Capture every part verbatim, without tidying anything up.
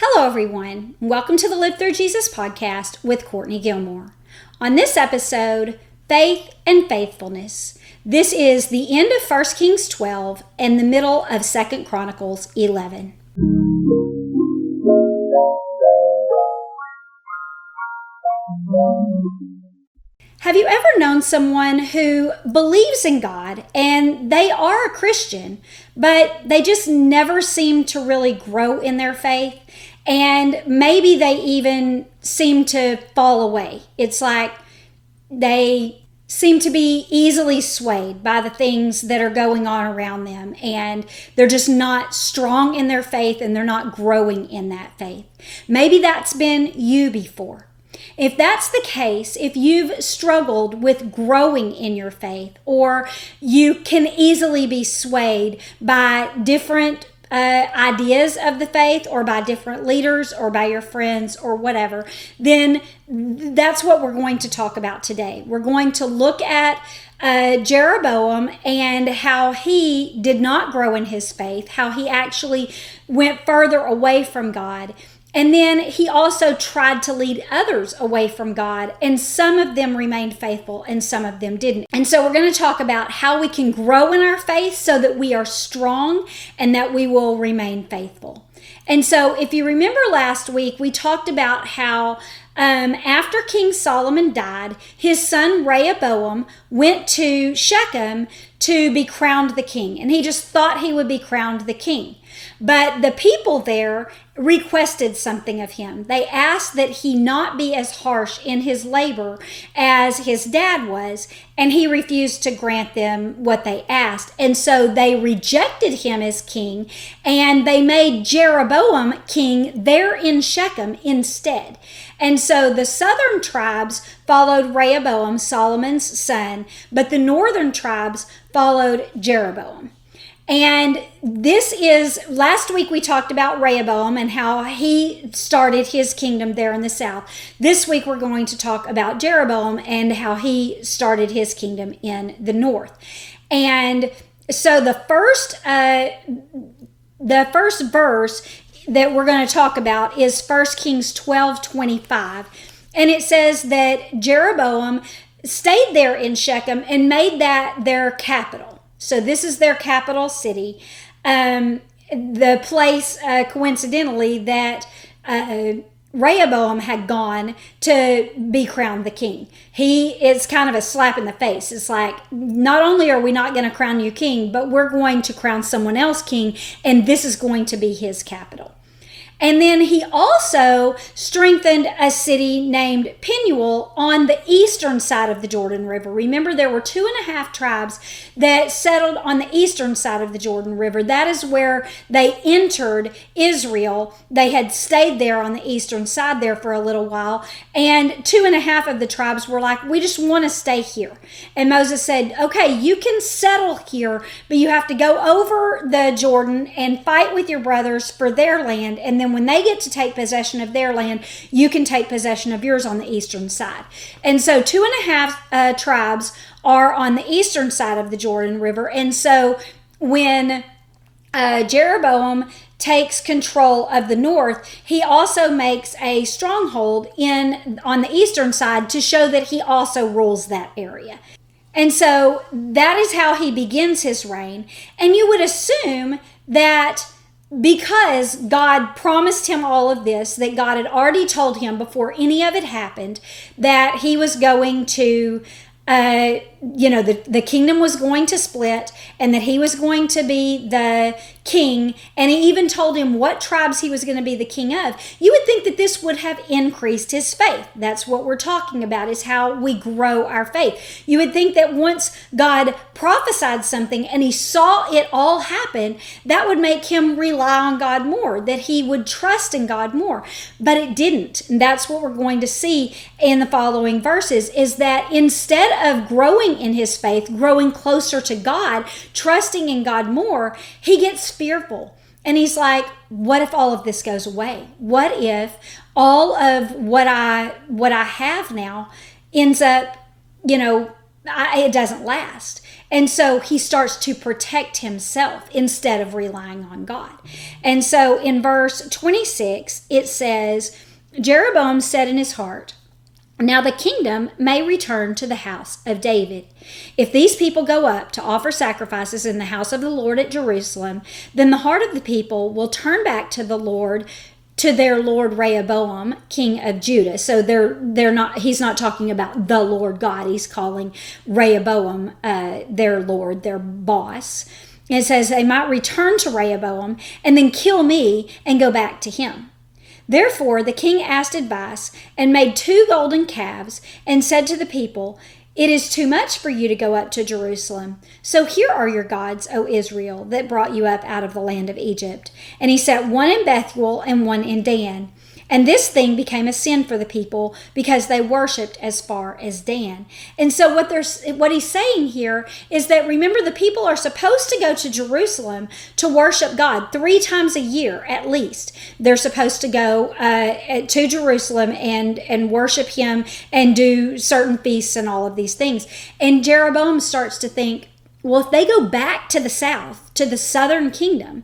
Hello, everyone. Welcome to the Live Through Jesus podcast with Courtney Gilmore. On this episode, Faith and Faithfulness. This is the end of First Kings twelve and the middle of Second Chronicles eleven. Have you ever known someone who believes in God and they are a Christian, but they just never seem to really grow in their faith? And maybe they even seem to fall away. It's like they seem to be easily swayed by the things that are going on around them, and they're just not strong in their faith and they're not growing in that faith. Maybe that's been you before. If that's the case, if you've struggled with growing in your faith, or you can easily be swayed by different uh, ideas of the faith, or by different leaders, or by your friends, or whatever, then that's what we're going to talk about today. We're going to look at uh, Jeroboam and how he did not grow in his faith, how he actually went further away from God. And then he also tried to lead others away from God, and some of them remained faithful and some of them didn't. And so we're going to talk about how we can grow in our faith so that we are strong and that we will remain faithful. And so if you remember last week, we talked about how um, after King Solomon died, his son Rehoboam went to Shechem to be crowned the king. And he just thought he would be crowned the king. But the people there requested something of him. They asked that he not be as harsh in his labor as his dad was, and he refused to grant them what they asked. And so they rejected him as king, and they made Jeroboam king there in Shechem instead. And so the southern tribes followed Rehoboam, Solomon's son, but the northern tribes followed Jeroboam. And this is, last week we talked about Rehoboam and how he started his kingdom there in the south. This week we're going to talk about Jeroboam and how he started his kingdom in the north. And so the first, uh, the first verse that we're going to talk about is First Kings twelve twenty-five. And it says that Jeroboam stayed there in Shechem and made that their capital. So this is their capital city, um, the place, uh, coincidentally, that uh, Rehoboam had gone to be crowned the king. He is kind of a slap in the face. It's like, not only are we not going to crown you king, but we're going to crown someone else king, and this is going to be his capital. And then he also strengthened a city named Penuel on the eastern side of the Jordan River. Remember, there were two and a half tribes that settled on the eastern side of the Jordan River. That is where they entered Israel. They had stayed there on the eastern side there for a little while. And two and a half of the tribes were like, we just want to stay here. And Moses said, okay, you can settle here, but you have to go over the Jordan and fight with your brothers for their land. And then when they get to take possession of their land, you can take possession of yours on the eastern side. And so two and a half uh, tribes are on the eastern side of the Jordan River. And so when uh, Jeroboam takes control of the north, he also makes a stronghold in on the eastern side to show that he also rules that area. And so that is how he begins his reign. And you would assume that because God promised him all of this, that God had already told him before any of it happened, that he was going to, uh, you know, the, the kingdom was going to split, and that he was going to be the king, and he even told him what tribes he was going to be the king of. You would think that this would have increased his faith. That's what we're talking about, is how we grow our faith. You would think that once God prophesied something and he saw it all happen, that would make him rely on God more, that he would trust in God more. But it didn't. And that's what we're going to see in the following verses, is that instead of growing in his faith, growing closer to God, trusting in God more, he gets fearful. And he's like, what if all of this goes away? What if all of what I what I have now ends up, you know, I, it doesn't last? And so he starts to protect himself instead of relying on God. And so in verse twenty-six, it says, Jeroboam said in his heart, now the kingdom may return to the house of David. If these people go up to offer sacrifices in the house of the Lord at Jerusalem, then the heart of the people will turn back to the Lord, to their Lord Rehoboam, king of Judah. So they're they're not. He's not talking about the Lord God. He's calling Rehoboam uh, their Lord, their boss. And it says they might return to Rehoboam and then kill me and go back to him. Therefore the king asked advice and made two golden calves and said to the people, it is too much for you to go up to Jerusalem. So here are your gods, O Israel, that brought you up out of the land of Egypt. And he set one in Bethuel and one in Dan. And this thing became a sin for the people because they worshipped as far as Dan. And so what there's what he's saying here is that, remember, the people are supposed to go to Jerusalem to worship God three times a year at least. They're supposed to go uh, to Jerusalem and, and worship him and do certain feasts and all of these things. And Jeroboam starts to think, well, if they go back to the south, to the southern kingdom,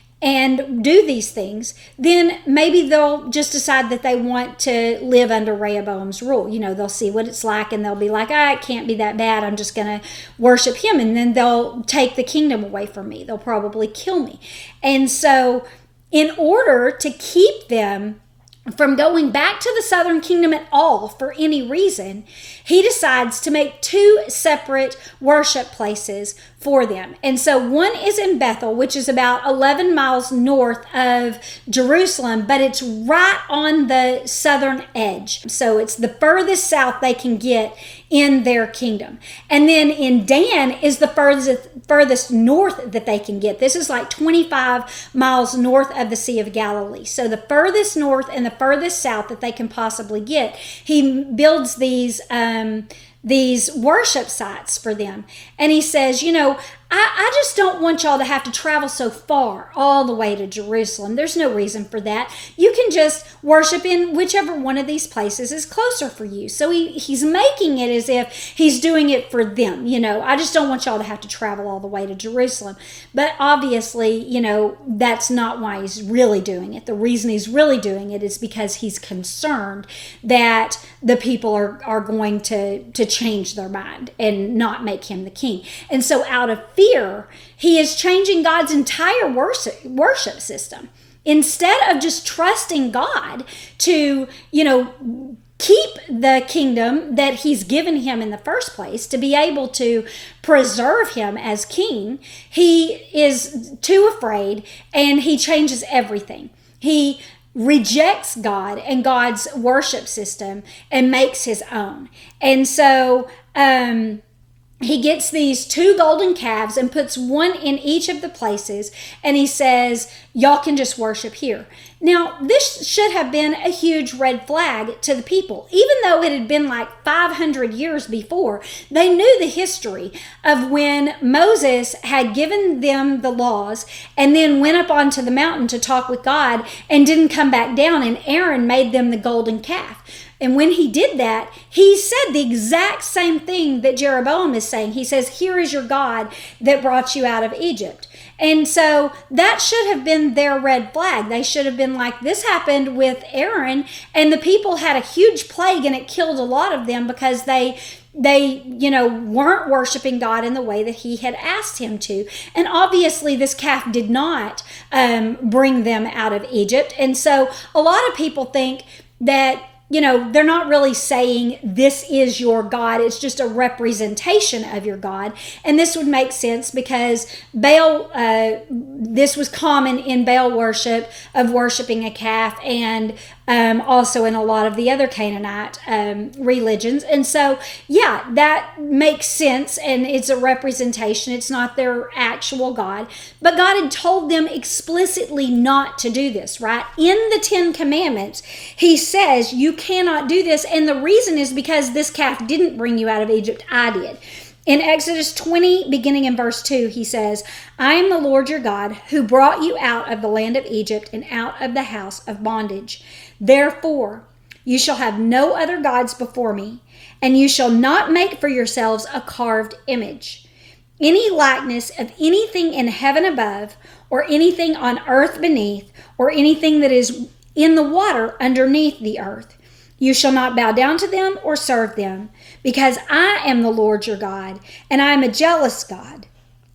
and do these things, then maybe they'll just decide that they want to live under Rehoboam's rule. You know, they'll see what it's like and they'll be like, ah, it can't be that bad. I'm just going to worship him. And then they'll take the kingdom away from me. They'll probably kill me. And so in order to keep them from going back to the southern kingdom at all for any reason, he decides to make two separate worship places for them. And so one is in Bethel, which is about eleven miles north of Jerusalem, but it's right on the southern edge. So it's the furthest south they can get in their kingdom. And then in Dan is the furthest furthest north that they can get. This is like twenty-five miles north of the Sea of Galilee. So the furthest north and the furthest south that they can possibly get. He builds these um, these worship sites for them. And he says, you know, I, I just don't want y'all to have to travel so far all the way to Jerusalem. There's no reason for that. You can just worship in whichever one of these places is closer for you. So he, he's making it as if he's doing it for them. You know, I just don't want y'all to have to travel all the way to Jerusalem. But obviously, you know, that's not why he's really doing it. The reason he's really doing it is because he's concerned that the people are, are going to, to change their mind and not make him the king. And so out of fear, he is changing God's entire worship, worship system. Instead of just trusting God to, you know, keep the kingdom that he's given him in the first place, to be able to preserve him as king, he is too afraid and he changes everything. He rejects God and God's worship system and makes his own. And so, um, he gets these two golden calves and puts one in each of the places, and he says, y'all can just worship here. Now, this should have been a huge red flag to the people. Even though it had been like five hundred years before, they knew the history of when Moses had given them the laws and then went up onto the mountain to talk with God and didn't come back down, and Aaron made them the golden calf. And when he did that, he said the exact same thing that Jeroboam is saying. He says, here is your God that brought you out of Egypt. And so that should have been their red flag. They should have been like, this happened with Aaron, and the people had a huge plague and it killed a lot of them because they They, you know, weren't worshiping God in the way that he had asked him to. And obviously this calf did not um, bring them out of Egypt. And so a lot of people think that, you know, they're not really saying this is your God. It's just a representation of your God. And this would make sense because Baal, uh, this was common in Baal worship of worshiping a calf, and um, also in a lot of the other Canaanite um, religions. And so, yeah, that makes sense. And it's a representation. It's not their actual God. But God had told them explicitly not to do this, right? In the Ten Commandments, he says, you cannot do this. And the reason is because this calf didn't bring you out of Egypt. I did. In Exodus twenty, beginning in verse two, he says, I am the Lord your God who brought you out of the land of Egypt and out of the house of bondage. Therefore, you shall have no other gods before me, and you shall not make for yourselves a carved image. any likeness of anything in heaven above, or anything on earth beneath, or anything that is in the water underneath the earth. You shall not bow down to them or serve them, because I am the Lord your God, and I am a jealous God.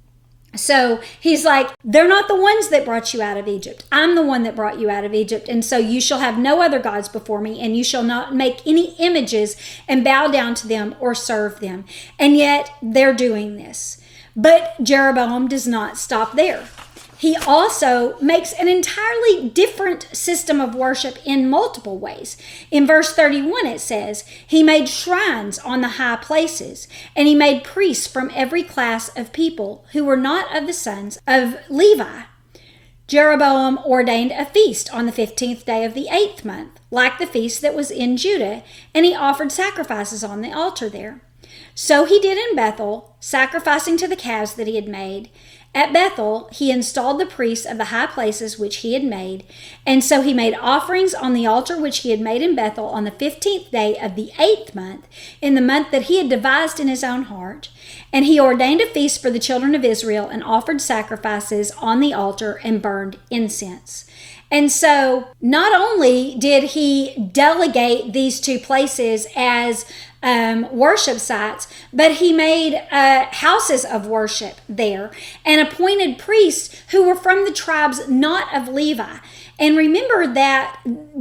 So he's like, they're not the ones that brought you out of Egypt. I'm the one that brought you out of Egypt. And so you shall have no other gods before me, and you shall not make any images and bow down to them or serve them. And yet they're doing this. But Jeroboam does not stop there. He also makes an entirely different system of worship in multiple ways. In verse thirty-one, it says, he made shrines on the high places, and he made priests from every class of people who were not of the sons of Levi. Jeroboam ordained a feast on the fifteenth day of the eighth month, like the feast that was in Judah, and he offered sacrifices on the altar there. So he did in Bethel, sacrificing to the calves that he had made. At Bethel, he installed the priests of the high places which he had made, and so he made offerings on the altar which he had made in Bethel on the fifteenth day of the eighth month, in the month that he had devised in his own heart. And he ordained a feast for the children of Israel, and offered sacrifices on the altar, and burned incense. And so not only did he delegate these two places as um, worship sites, but he made uh, houses of worship there and appointed priests who were from the tribes not of Levi. And remember that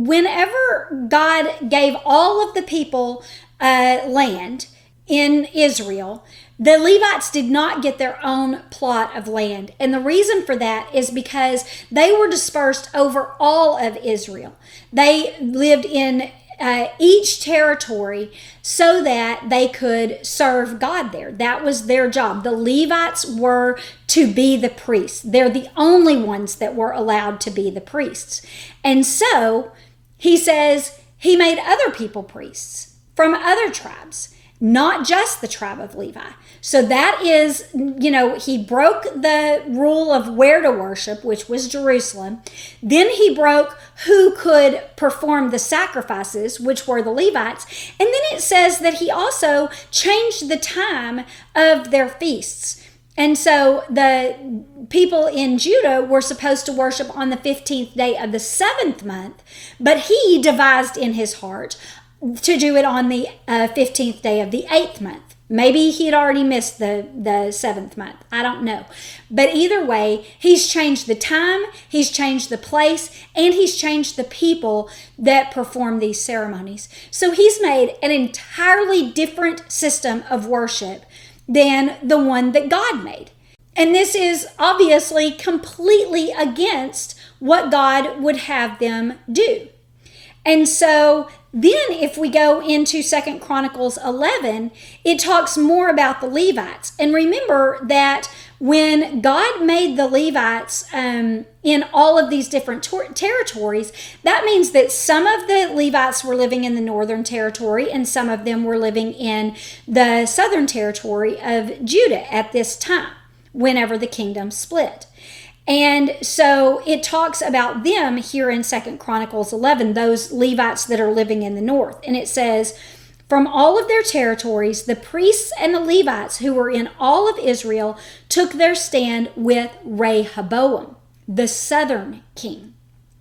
whenever God gave all of the people uh, land in Israel, the Levites did not get their own plot of land. And the reason for that is because they were dispersed over all of Israel. They lived in uh, each territory so that they could serve God there. That was their job. The Levites were to be the priests. They're the only ones that were allowed to be the priests. And so he says he made other people priests from other tribes, not just the tribe of Levi. So that is, you know, he broke the rule of where to worship, which was Jerusalem. Then he broke who could perform the sacrifices, which were the Levites. And then it says that he also changed the time of their feasts. And so the people in Judah were supposed to worship on the fifteenth day of the seventh month, but he devised in his heart to do it on the uh, fifteenth day of the eighth month. Maybe he had already missed the, the seventh month. I don't know. But either way, he's changed the time, he's changed the place, and he's changed the people that perform these ceremonies. So he's made an entirely different system of worship than the one that God made. And this is obviously completely against what God would have them do. And so then if we go into Second Chronicles eleven, it talks more about the Levites. And remember that when God made the Levites um, in all of these different ter- territories, that means that some of the Levites were living in the northern territory and some of them were living in the southern territory of Judah at this time, whenever the kingdom split. And so it talks about them here in Second Chronicles eleven, those Levites that are living in the north. And it says, from all of their territories, the priests and the Levites who were in all of Israel took their stand with Rehoboam, the southern king.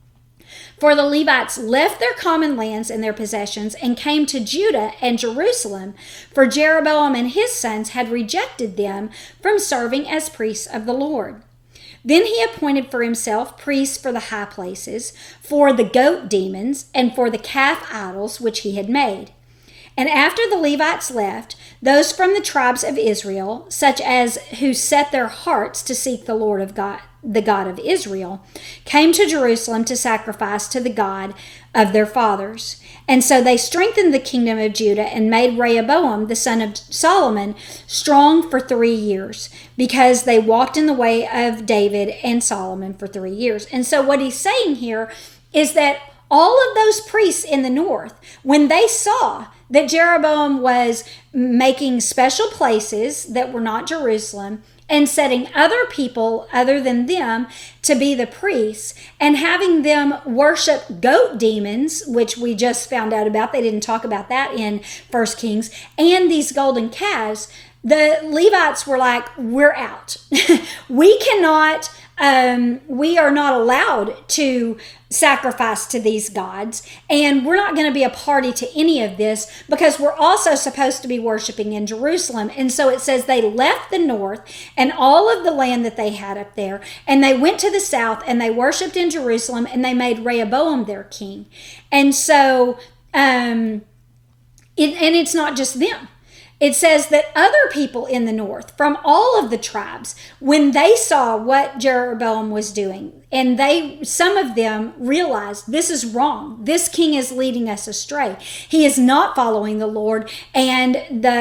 For the Levites left their common lands and their possessions and came to Judah and Jerusalem, for Jeroboam and his sons had rejected them from serving as priests of the Lord. Then he appointed for himself priests for the high places, for the goat demons, and for the calf idols which he had made. And after the Levites left, those from the tribes of Israel, such as who set their hearts to seek the Lord of God, the God of Israel, came to Jerusalem to sacrifice to the God of their fathers. And so they strengthened the kingdom of Judah and made Rehoboam, the son of Solomon, strong for three years, because they walked in the way of David and Solomon for three years. And so what he's saying here is that all of those priests in the north, when they saw that Jeroboam was making special places that were not Jerusalem, and setting other people other than them to be the priests, and having them worship goat demons, which we just found out about. They didn't talk about that in First Kings, and these golden calves. the Levites were like, we're out. we cannot, um, we are not allowed to sacrifice to these gods, and we're not going to be a party to any of this because we're also supposed to be worshiping in Jerusalem. And so it says they left the north and all of the land that they had up there, and they went to the south and they worshiped in Jerusalem, and they made Rehoboam their king. And so, um, it, and it's not just them. It says that other people in the north, from all of the tribes, when they saw what Jeroboam was doing, and they, some of them realized this is wrong. This king is leading us astray. He is not following the Lord, and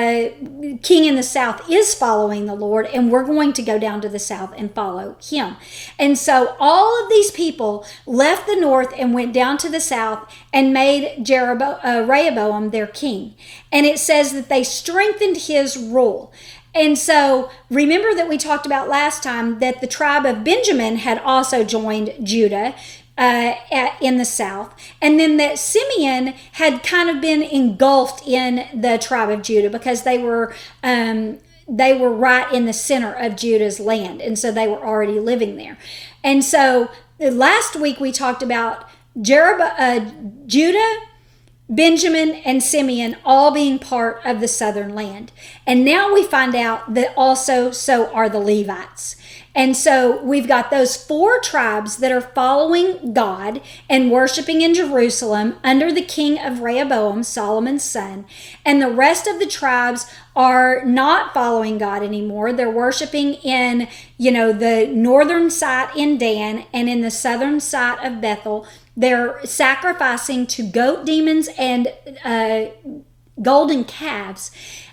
the king in the south is following the Lord, and we're going to go down to the south and follow him. And so all of these people left the north and went down to the south and made Jeroboam, uh, Rehoboam their king. And it says that they strengthened his rule. And so remember that we talked about last time that the tribe of Benjamin had also joined Judah uh, at, in the south. And then that Simeon had kind of been engulfed in the tribe of Judah because they were um, they were right in the center of Judah's land. And so they were already living there. And so last week we talked about Jeroboam, uh, Judah, Benjamin, and Simeon all being part of the southern land. And now we find out that also so are the Levites. And so we've got those four tribes that are following God and worshiping in Jerusalem under the king of Rehoboam, Solomon's son. And the rest of the tribes are not following God anymore. They're worshiping in, you know, the northern side in Dan and in the southern side of Bethel. They're sacrificing to goat demons and uh, golden calves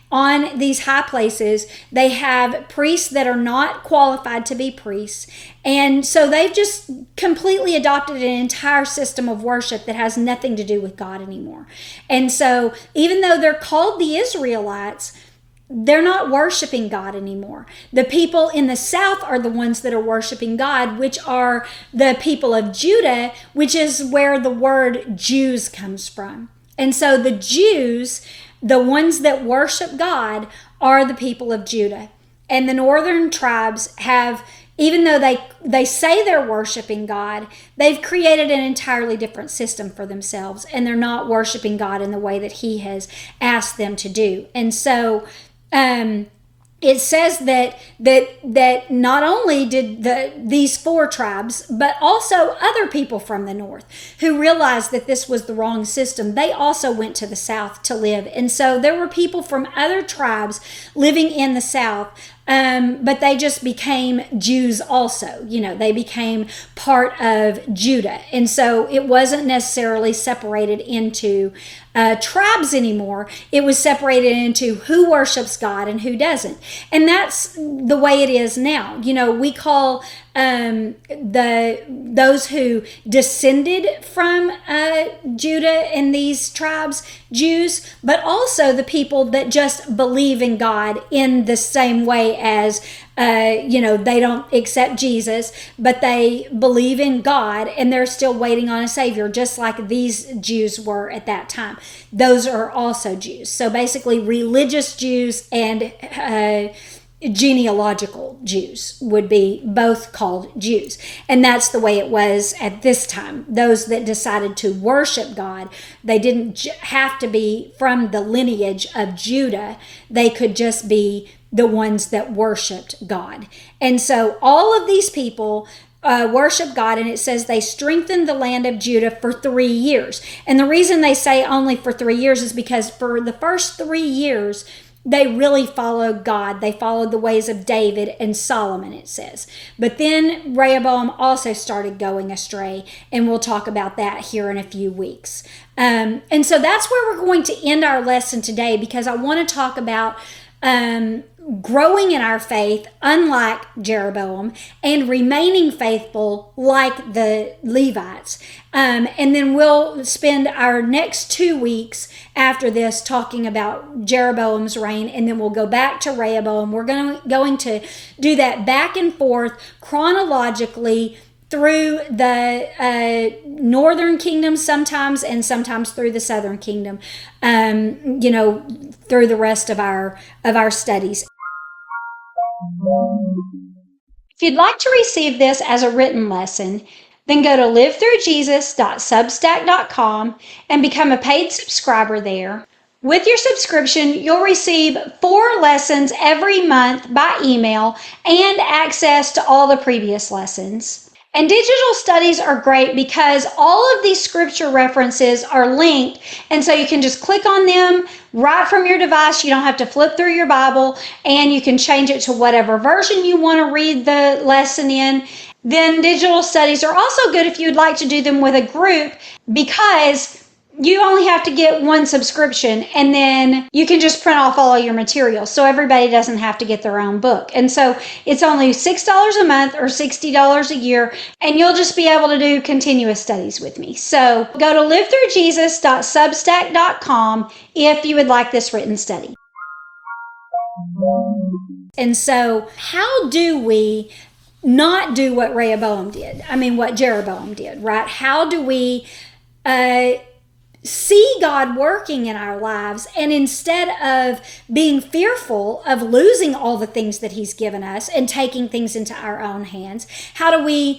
on these high places. They have priests that are not qualified to be priests. And so they've just completely adopted an entire system of worship that has nothing to do with God anymore. And so even though they're called the Israelites, they're not worshiping God anymore. The people in the south are the ones that are worshiping God, which are the people of Judah, which is where the word Jews comes from. And so the Jews, the ones that worship God, are the people of Judah. And the northern tribes have, even though they, they say they're worshiping God, they've created an entirely different system for themselves, and they're not worshiping God in the way that He has asked them to do. And so Um, it says that that that not only did the these four tribes, but also other people from the north who realized that this was the wrong system, they also went to the south to live. And so there were people from other tribes living in the south, um, but they just became Jews also. You know, they became part of Judah. And so it wasn't necessarily separated into Uh, tribes anymore. It was separated into who worships God and who doesn't. And that's the way it is now. You know, we call um, the those who descended from uh, Judah and these tribes Jews, but also the people that just believe in God in the same way as Uh, you know, they don't accept Jesus, but they believe in God and they're still waiting on a Savior, just like these Jews were at that time. Those are also Jews. So basically, religious Jews and uh, genealogical Jews would be both called Jews. And that's the way it was at this time. Those that decided to worship God, they didn't j- have to be from the lineage of Judah. They could just be the ones that worshiped God. And so all of these people uh, worship God, and it says they strengthened the land of Judah for three years. And the reason they say only for three years is because for the first three years, they really followed God. They followed the ways of David and Solomon, it says. But then Rehoboam also started going astray, and we'll talk about that here in a few weeks. Um, and so that's where we're going to end our lesson today, because I want to talk about um, growing in our faith, unlike Jeroboam, and remaining faithful like the Levites. Um, and then we'll spend our next two weeks after this talking about Jeroboam's reign, and then we'll go back to Rehoboam. We're going to, going to do that back and forth chronologically through the uh, northern kingdom sometimes, and sometimes through the southern kingdom, um, you know, through the rest of our of our studies. If you'd like to receive this as a written lesson, then go to live through jesus dot substack dot com and become a paid subscriber there. With your subscription, you'll receive four lessons every month by email and access to all the previous lessons. And digital studies are great because all of these scripture references are linked, and so you can just click on them right from your device. You don't have to flip through your Bible, and you can change it to whatever version you want to read the lesson in. Then digital studies are also good if you'd like to do them with a group, because you only have to get one subscription, and then you can just print off all of your materials, so everybody doesn't have to get their own book. And so it's only six dollars a month or sixty dollars a year, and you'll just be able to do continuous studies with me. So go to live through jesus dot substack dot com if you would like this written study. And so how do we not do what Rehoboam did? I mean, what Jeroboam did, right? How do we uh see God working in our lives, and instead of being fearful of losing all the things that he's given us and taking things into our own hands, how do we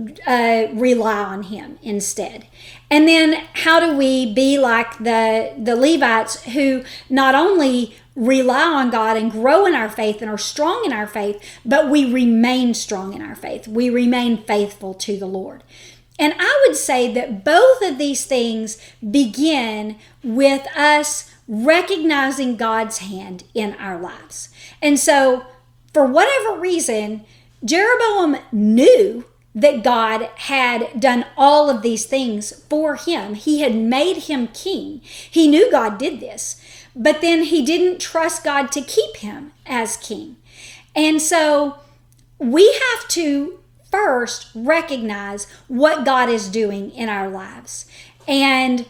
uh, rely on him instead? And then how do we be like the the Levites, who not only rely on God and grow in our faith and are strong in our faith, but we remain strong in our faith. We remain faithful to the Lord. And I would say that both of these things begin with us recognizing God's hand in our lives. And so, for whatever reason, Jeroboam knew that God had done all of these things for him. He had made him king. He knew God did this, but then he didn't trust God to keep him as king. And so, we have to first recognize what God is doing in our lives. And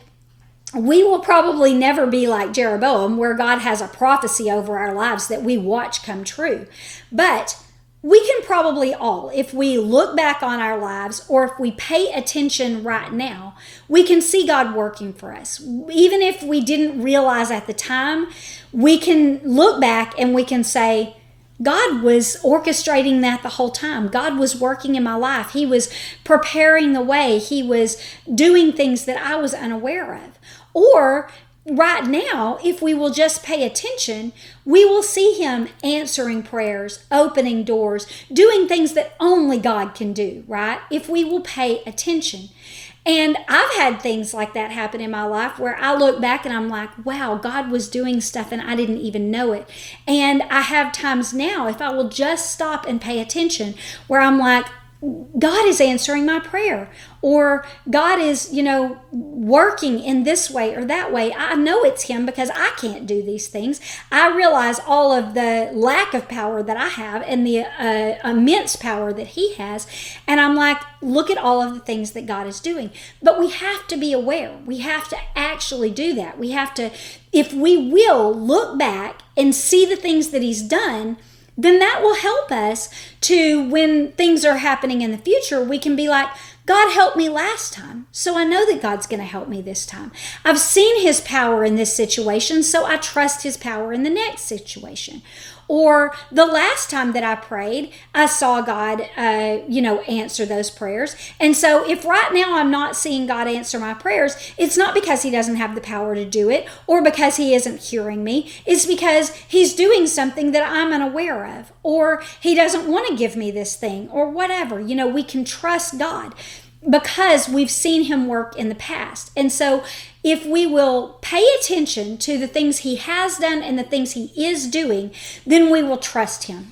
we will probably never be like Jeroboam, where God has a prophecy over our lives that we watch come true. But we can probably all, if we look back on our lives, or if we pay attention right now, we can see God working for us. Even if we didn't realize at the time, we can look back and we can say, God was orchestrating that the whole time. God was working in my life. He was preparing the way. He was doing things that I was unaware of. Or right now, if we will just pay attention, we will see him answering prayers, opening doors, doing things that only God can do, right? If we will pay attention. And I've had things like that happen in my life where I look back and I'm like, wow, God was doing stuff and I didn't even know it. And I have times now, if I will just stop and pay attention, where I'm like, God is answering my prayer, or God is, you know, working in this way or that way. I know it's him because I can't do these things. I realize all of the lack of power that I have and the uh, immense power that he has. And I'm like, look at all of the things that God is doing. But we have to be aware. We have to actually do that. We have to, if we will look back and see the things that he's done, then that will help us to, when things are happening in the future, we can be like, God helped me last time, so I know that God's going to help me this time. I've seen his power in this situation, so I trust his power in the next situation. Or the last time that I prayed, I saw God, uh, you know, answer those prayers. And so if right now I'm not seeing God answer my prayers, it's not because he doesn't have the power to do it or because he isn't hearing me. It's because he's doing something that I'm unaware of, or he doesn't want to give me this thing, or whatever. You know, we can trust God because we've seen him work in the past. And so if we will pay attention to the things he has done and the things he is doing, then we will trust him.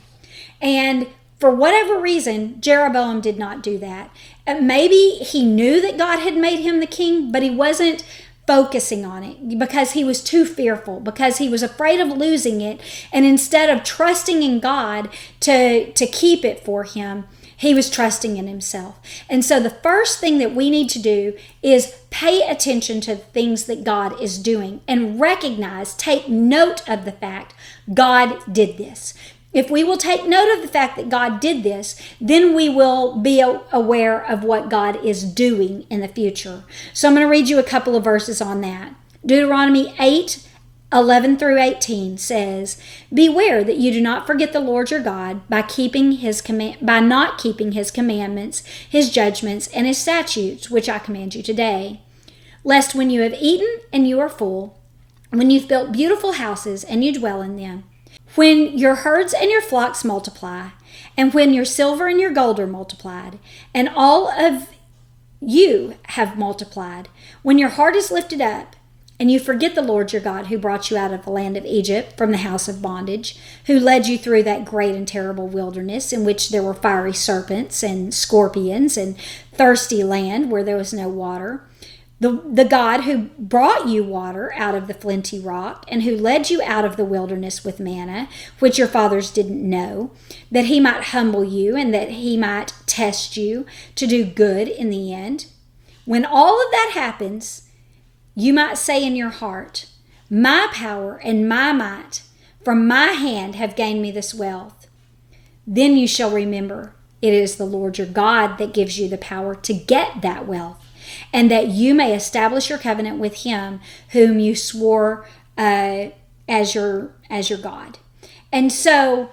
And for whatever reason, Jeroboam did not do that. Uh, maybe he knew that God had made him the king, but he wasn't focusing on it because he was too fearful, because he was afraid of losing it. And instead of trusting in God to, to keep it for him, he was trusting in himself. And so the first thing that we need to do is pay attention to the things that God is doing and recognize, take note of the fact God did this. If we will take note of the fact that God did this, then we will be aware of what God is doing in the future. So I'm going to read you a couple of verses on that. Deuteronomy eight, eleven through eighteen says, "Beware that you do not forget the Lord your God by keeping his command by not keeping his commandments, his judgments, and his statutes, which I command you today. Lest when you have eaten and you are full, when you've built beautiful houses and you dwell in them, when your herds and your flocks multiply, and when your silver and your gold are multiplied, and all of you have multiplied, when your heart is lifted up, and you forget the Lord your God who brought you out of the land of Egypt from the house of bondage, who led you through that great and terrible wilderness in which there were fiery serpents and scorpions and thirsty land where there was no water, the, the God who brought you water out of the flinty rock and who led you out of the wilderness with manna, which your fathers didn't know, that he might humble you and that he might test you to do good in the end. When all of that happens, you might say in your heart, my power and my might from my hand have gained me this wealth. Then you shall remember it is the Lord your God that gives you the power to get that wealth, and that you may establish your covenant with him whom you swore uh, as your as your God." And so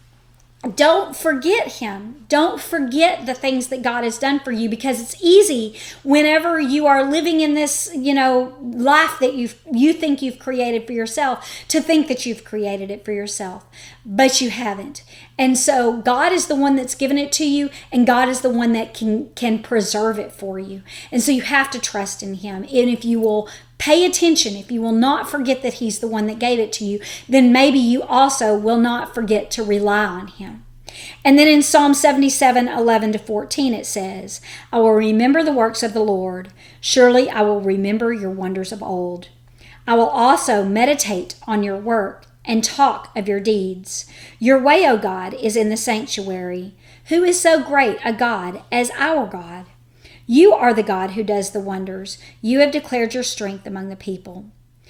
don't forget him. Don't forget the things that God has done for you, because it's easy whenever you are living in this, you know, life that you you think you've created for yourself to think that you've created it for yourself, but you haven't. And so God is the one that's given it to you, and God is the one that can can preserve it for you. And so you have to trust in him. And if you will pay attention, if you will not forget that he's the one that gave it to you, then maybe you also will not forget to rely on him. And then in Psalm seventy-seven, eleven to fourteen, it says, "I will remember the works of the Lord. Surely I will remember your wonders of old. I will also meditate on your work and talk of your deeds. Your way, O God, is in the sanctuary. Who is so great a God as our God? You are the God who does the wonders. You have declared your strength among the people."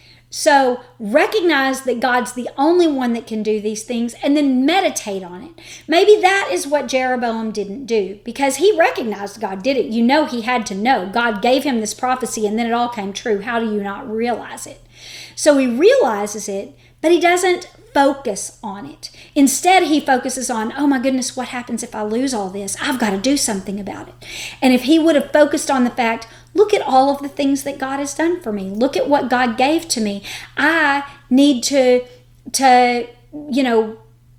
So recognize that God's the only one that can do these things, and then meditate on it. Maybe that is what Jeroboam didn't do, because he recognized God did it. You know, he had to know. God gave him this prophecy and then it all came true. How do you not realize it? So he realizes it, but he doesn't focus on it. Instead, he focuses on, oh my goodness, what happens if I lose all this? I've got to do something about it. And if he would have focused on the fact, look at all of the things that God has done for me. Look at what God gave to me. I need to, to, you know,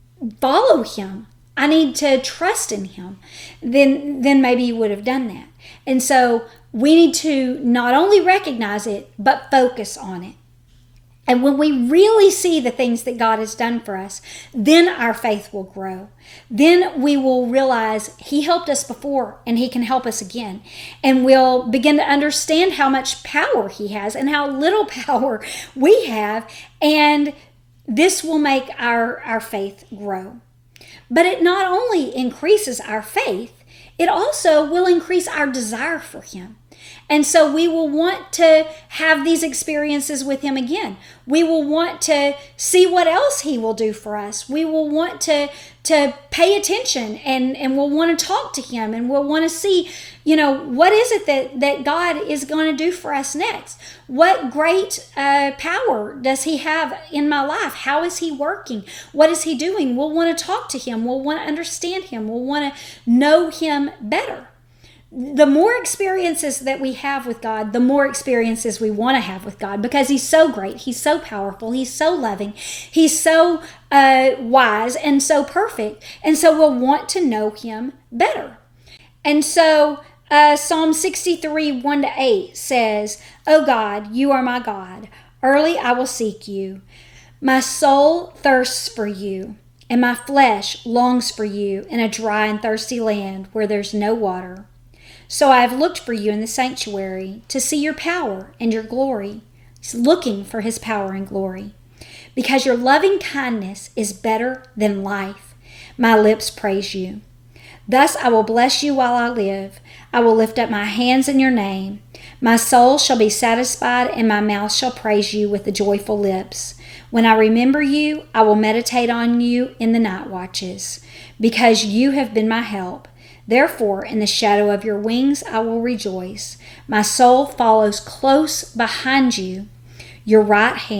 follow him. I need to trust in him. Then, then maybe you would have done that. And so we need to not only recognize it, but focus on it. And when we really see the things that God has done for us, then our faith will grow. Then we will realize he helped us before and he can help us again. And we'll begin to understand how much power he has and how little power we have. And this will make our, our faith grow. But it not only increases our faith, it also will increase our desire for him. And so we will want to have these experiences with him again. We will want to see what else he will do for us. We will want to, to pay attention and, and we'll want to talk to him, and we'll want to see, you know, what is it that, that God is going to do for us next? What great uh, power does he have in my life? How is he working? What is he doing? We'll want to talk to him. We'll want to understand him. We'll want to know him better. The more experiences that we have with God, the more experiences we want to have with God, because he's so great. He's so powerful. He's so loving. He's so uh, wise and so perfect. And so we'll want to know him better. And so uh, Psalm sixty-three, one to eight says, "O God, you are my God. Early I will seek you. My soul thirsts for you, and my flesh longs for you in a dry and thirsty land where there's no water. So I have looked for you in the sanctuary to see your power and your glory." He's looking for his power and glory. "Because your loving kindness is better than life, my lips praise you. Thus I will bless you while I live. I will lift up my hands in your name. My soul shall be satisfied, and my mouth shall praise you with the joyful lips. When I remember you, I will meditate on you in the night watches, because you have been my help. Therefore, in the shadow of your wings, I will rejoice. My soul follows close behind you. Your right hand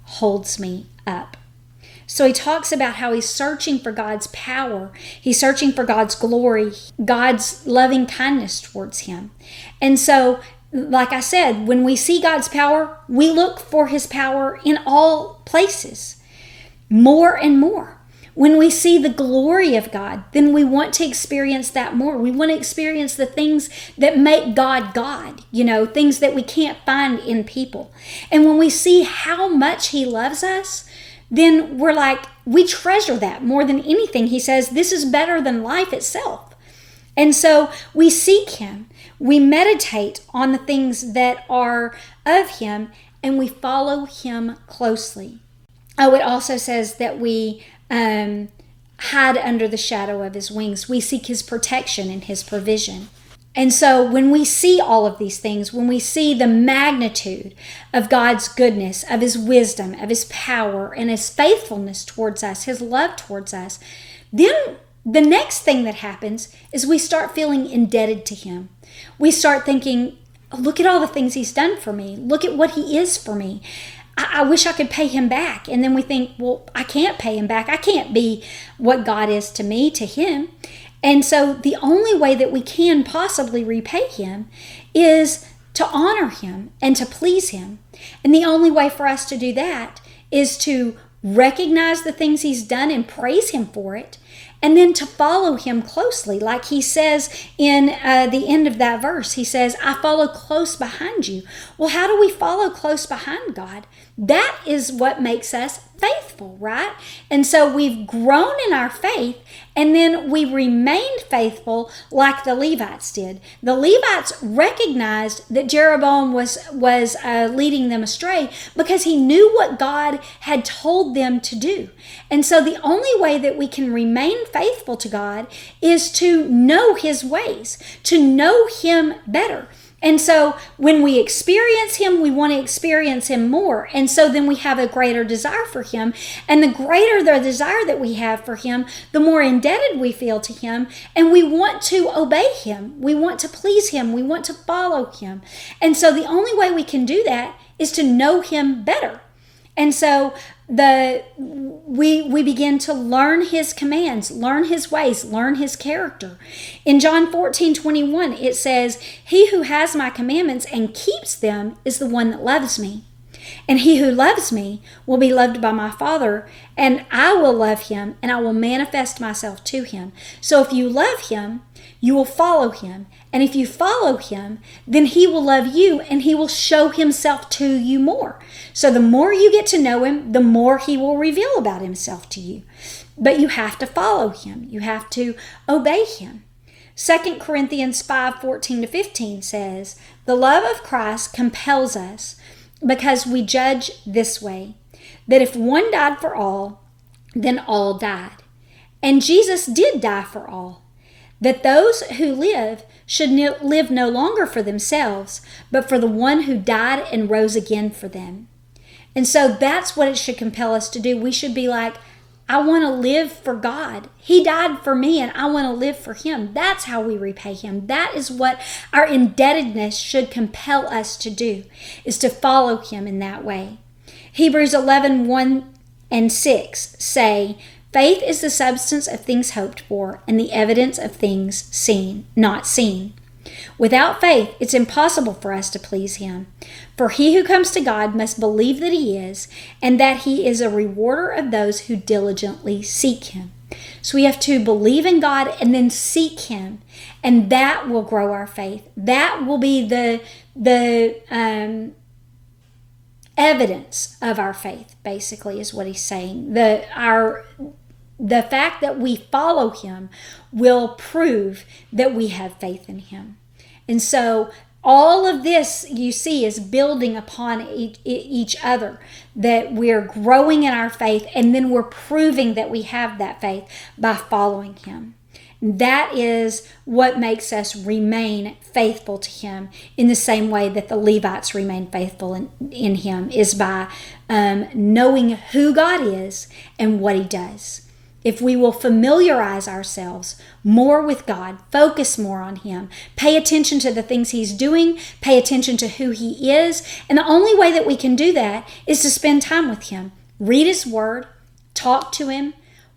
holds me up. So he talks about how he's searching for God's power. He's searching for God's glory, God's loving kindness towards him. And so, like I said, when we see God's power, we look for his power in all places, more and more. When we see the glory of God, then we want to experience that more. We want to experience the things that make God God, you know, things that we can't find in people. And when we see how much he loves us, then we're like, we treasure that more than anything. He says, this is better than life itself. And so we seek him. We meditate on the things that are of him, and we follow him closely. Oh, it also says that we um, hide under the shadow of his wings. We seek his protection and his provision. And so when we see all of these things, when we see the magnitude of God's goodness, of his wisdom, of his power, and his faithfulness towards us, his love towards us, then the next thing that happens is we start feeling indebted to him. We start thinking, oh, look at all the things he's done for me. Look at what he is for me. I, I wish I could pay him back. And then we think, well, I can't pay him back. I can't be what God is to me, to him. And so the only way that we can possibly repay him is to honor him and to please him. And the only way for us to do that is to recognize the things he's done and praise him for it, and then to follow him closely. Like he says in uh, the end of that verse, he says, I follow close behind you. Well, how do we follow close behind God? That is what makes us faithful, right? And so we've grown in our faith, and then we remained faithful like the Levites did. The Levites recognized that Jeroboam was, was uh, leading them astray because he knew what God had told them to do. And so the only way that we can remain faithful to God is to know his ways, to know him better. And so when we experience him, we want to experience him more. And so then we have a greater desire for him. And the greater the desire that we have for him, the more indebted we feel to him. And we want to obey him. We want to please him. We want to follow him. And so the only way we can do that is to know him better. And so the we we begin to learn his commands, learn his ways, learn his character. In John fourteen twenty-one, it says, he who has my commandments and keeps them is the one that loves me. And he who loves me will be loved by my Father, and I will love him, and I will manifest myself to him. So if you love him, you will follow him. And if you follow him, then he will love you, and he will show himself to you more. So the more you get to know him, the more he will reveal about himself to you. But you have to follow him. You have to obey him. Second Corinthians five fourteen to fifteen says, the love of Christ compels us, because we judge this way, that if one died for all, then all died. And Jesus did die for all, that those who live should live no longer for themselves, but for the one who died and rose again for them. And so that's what it should compel us to do. We should be like, I want to live for God. He died for me, and I want to live for him. That's how we repay him. That is what our indebtedness should compel us to do, is to follow him in that way. Hebrews eleven one and six say, faith is the substance of things hoped for and the evidence of things seen, not seen. Without faith, it's impossible for us to please him. For he who comes to God must believe that he is, and that he is a rewarder of those who diligently seek him. So we have to believe in God and then seek him, and that will grow our faith. That will be the, the um, evidence of our faith, basically, is what he's saying. The, our... The fact that we follow him will prove that we have faith in him. And so all of this, you see, is building upon each, each other, that we're growing in our faith, and then we're proving that we have that faith by following him. That is what makes us remain faithful to him in the same way that the Levites remained faithful in, in him, is by um, knowing who God is and what he does. if we will familiarize ourselves more with God, focus more on Him, pay attention to the things He's doing, pay attention to who He is. And the only way that we can do that is to spend time with Him. Read His Word, talk to Him,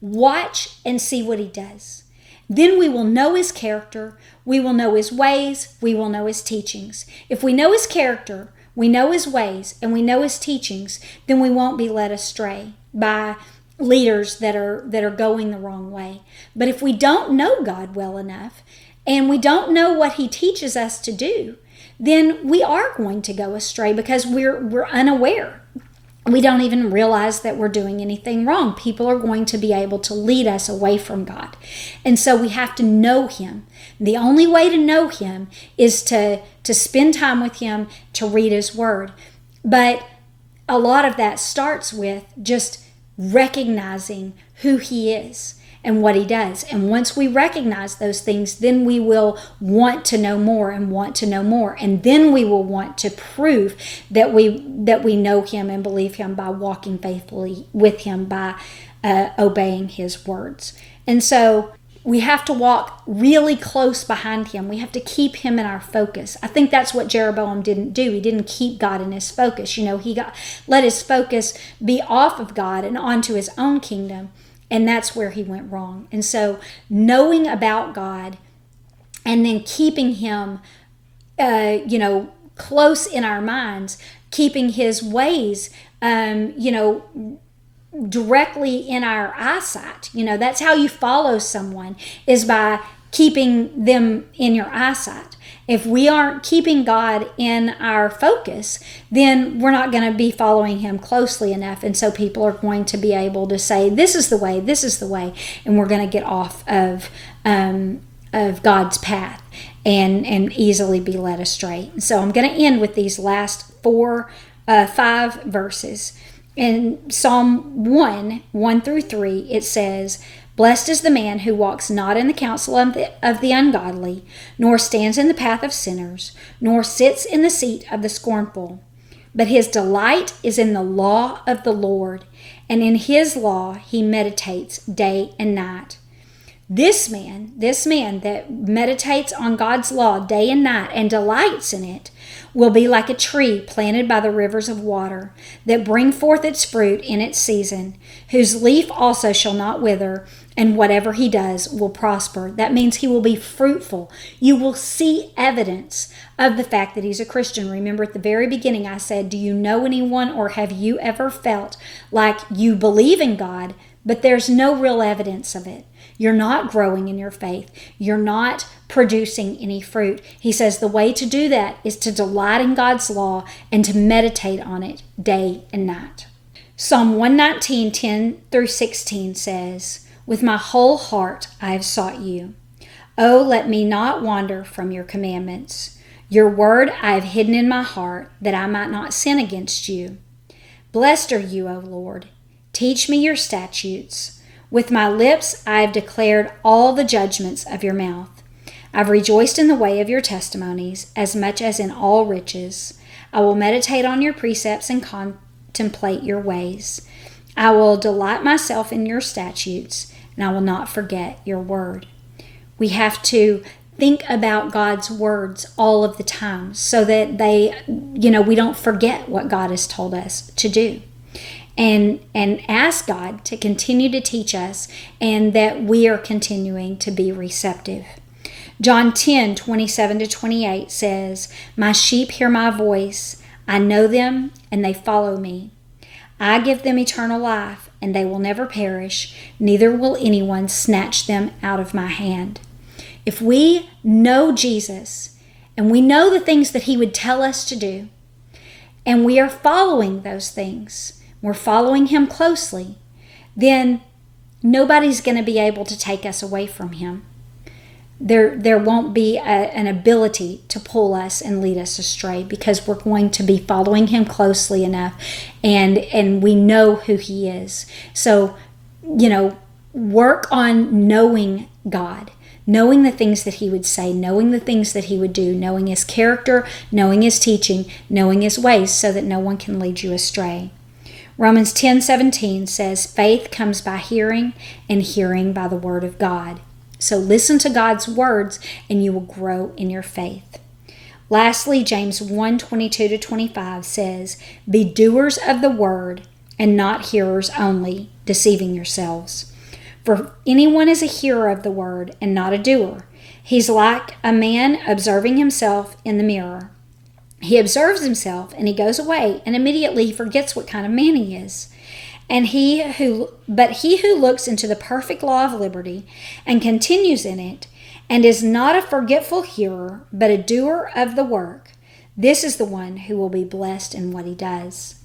watch and see what He does. Then we will know His character, we will know His ways, we will know His teachings. If we know His character, we know His ways, and we know His teachings, then we won't be led astray by leaders that are that are going the wrong way. But if we don't know God well enough and we don't know what He teaches us to do, then we are going to go astray because we're we're unaware. We don't even realize that we're doing anything wrong. People are going to be able to lead us away from God. And so we have to know Him. The only way to know Him is to to spend time with Him, to read His Word. But a lot of that starts with just recognizing who He is and what He does. And once we recognize those things, then we will want to know more and want to know more. And then we will want to prove that we that we know Him and believe Him by walking faithfully with Him, by uh, obeying His words. And so we have to walk really close behind Him. We have to keep Him in our focus. I think that's what Jeroboam didn't do. He didn't keep God in his focus. You know, he got let his focus be off of God and onto his own kingdom, and that's where he went wrong. And so knowing about God and then keeping Him, uh, you know, close in our minds, keeping His ways, um, you know, directly in our eyesight. You know, that's how you follow someone, is by keeping them in your eyesight. If we aren't keeping God in our focus, then we're not going to be following Him closely enough. And so people are going to be able to say, this is the way, this is the way. And we're going to get off of um, of God's path and, and easily be led astray. So I'm going to end with these last four, uh, five verses. In Psalm one, one through three, it says, "Blessed is the man who walks not in the counsel of the, of the ungodly, nor stands in the path of sinners, nor sits in the seat of the scornful. But his delight is in the law of the Lord, and in His law he meditates day and night." This man, this man that meditates on God's law day and night and delights in it, will be like a tree planted by the rivers of water, that bring forth its fruit in its season, whose leaf also shall not wither, and whatever he does will prosper. That means he will be fruitful. You will see evidence of the fact that he's a Christian. Remember at the very beginning I said, do you know anyone, or have you ever felt like you believe in God, but there's no real evidence of it? You're not growing in your faith. You're not producing any fruit. He says the way to do that is to delight in God's law and to meditate on it day and night. Psalm one nineteen, ten through sixteen says, "With my whole heart I have sought you. Oh, let me not wander from your commandments. Your word I have hidden in my heart, that I might not sin against you. Blessed are you, O Lord. Teach me your statutes. With my lips I have declared all the judgments of your mouth. I've rejoiced in the way of your testimonies, as much as in all riches. I will meditate on your precepts and contemplate your ways. I will delight myself in your statutes, and I will not forget your word." We have to think about God's words all of the time so that they, you know, we don't forget what God has told us to do. And and ask God to continue to teach us, and that we are continuing to be receptive. John ten, twenty-seven to twenty-eight says, "My sheep hear my voice. I know them, and they follow me. I give them eternal life, and they will never perish, neither will anyone snatch them out of my hand." If we know Jesus, and we know the things that He would tell us to do, and we are following those things, we're following Him closely, then nobody's going to be able to take us away from Him. There, there won't be a, an ability to pull us and lead us astray, because we're going to be following Him closely enough, and and we know who He is. So, you know, work on knowing God, knowing the things that He would say, knowing the things that He would do, knowing His character, knowing His teaching, knowing His ways, so that no one can lead you astray. Romans ten seventeen says, faith comes by hearing, and hearing by the word of God. So listen to God's words, and you will grow in your faith. Lastly, James one twenty-two to twenty-five says, be doers of the word, and not hearers only, deceiving yourselves. For anyone is a hearer of the word, and not a doer. He's like a man observing himself in the mirror. He observes himself, and he goes away, and immediately he forgets what kind of man he is. And he who, but he who looks into the perfect law of liberty, and continues in it, and is not a forgetful hearer, but a doer of the work, this is the one who will be blessed in what he does.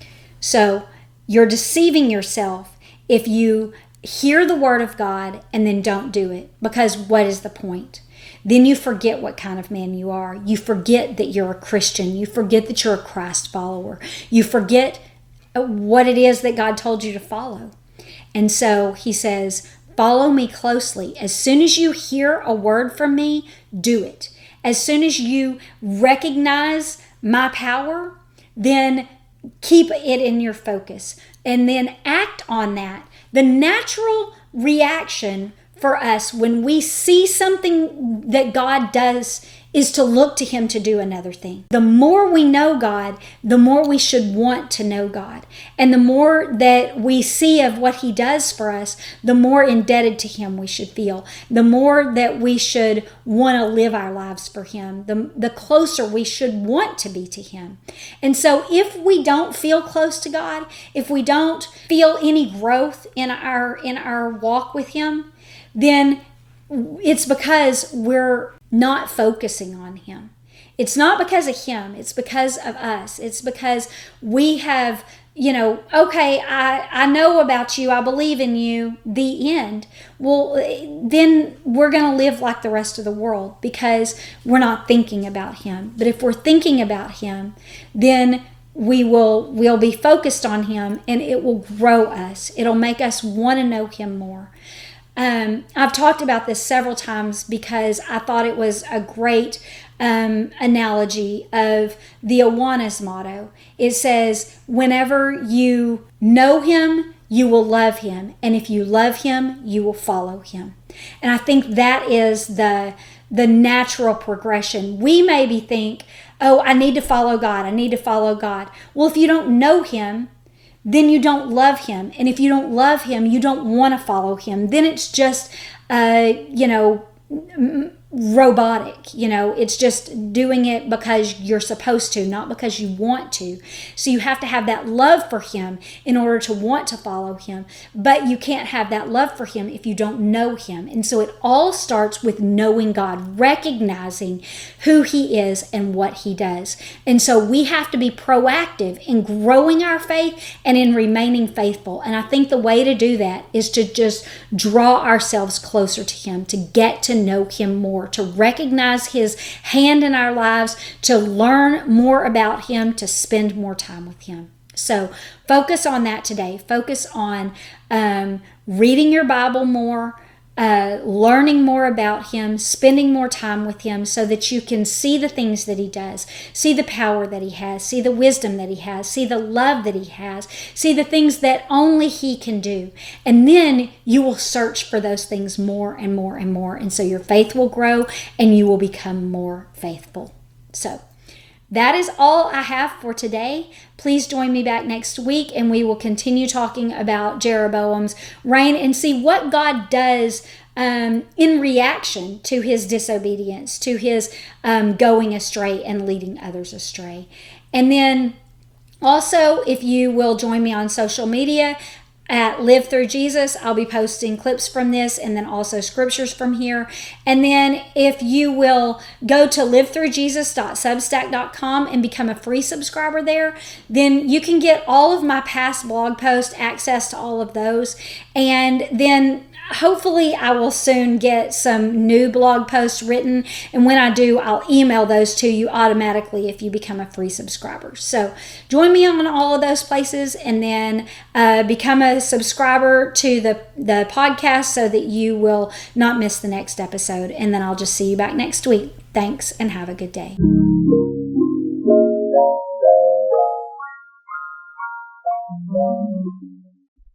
So, you're deceiving yourself if you hear the word of God and then don't do it, because what is the point? Then you forget what kind of man you are. You forget that you're a Christian. You forget that you're a Christ follower. You forget what it is that God told you to follow. And so he says, follow me closely. As soon as you hear a word from me, do it. As soon as you recognize my power, then keep it in your focus and then act on that. The natural reaction for us when we see something that God does is to look to him to do another thing. The more we know God, the more we should want to know God. And the more that we see of what he does for us, the more indebted to him we should feel. The more that we should want to live our lives for him, the, the closer we should want to be to him. And so if we don't feel close to God, if we don't feel any growth in our in our walk with him, then it's because we're not focusing on him. It's not because of him. It's because of us. It's because we have, you know, okay, I, I know about you. I believe in you. The end. Well, then we're going to live like the rest of the world because we're not thinking about him. But if we're thinking about him, then we will we'll be focused on him, and it will grow us. It'll make us want to know him more. Um, I've talked about this several times because I thought it was a great um, analogy of the Awanas motto. It says, whenever you know him, you will love him. And if you love him, you will follow him. And I think that is the, the natural progression. We maybe think, oh, I need to follow God. I need to follow God. Well, if you don't know him, then you don't love him. And if you don't love him, you don't want to follow him. Then it's just, uh, you know, robotic. You know, it's just doing it because you're supposed to, not because you want to. So you have to have that love for him in order to want to follow him. But you can't have that love for him if you don't know him. And so it all starts with knowing God, recognizing who he is and what he does. And so we have to be proactive in growing our faith and in remaining faithful. And I think the way to do that is to just draw ourselves closer to him, to get to know him more, to recognize his hand in our lives, to learn more about him, to spend more time with him. So focus on that today. Focus on um, reading your Bible more, uh, learning more about him, spending more time with him so that you can see the things that he does, see the power that he has, see the wisdom that he has, see the love that he has, see the things that only he can do. And then you will search for those things more and more and more. And so your faith will grow and you will become more faithful. So that is all I have for today. Please join me back next week and we will continue talking about Jeroboam's reign and see what God does um, in reaction to his disobedience, to his um, going astray and leading others astray. And then also, if you will join me on social media, at Live Through Jesus, I'll be posting clips from this and then also scriptures from here. And then if you will go to live through jesus dot substack dot com and become a free subscriber there, then you can get all of my past blog posts, access to all of those. And then hopefully I will soon get some new blog posts written. And when I do, I'll email those to you automatically if you become a free subscriber. So join me on all of those places and then uh, become a subscriber to the, the podcast so that you will not miss the next episode. And then I'll just see you back next week. Thanks and have a good day.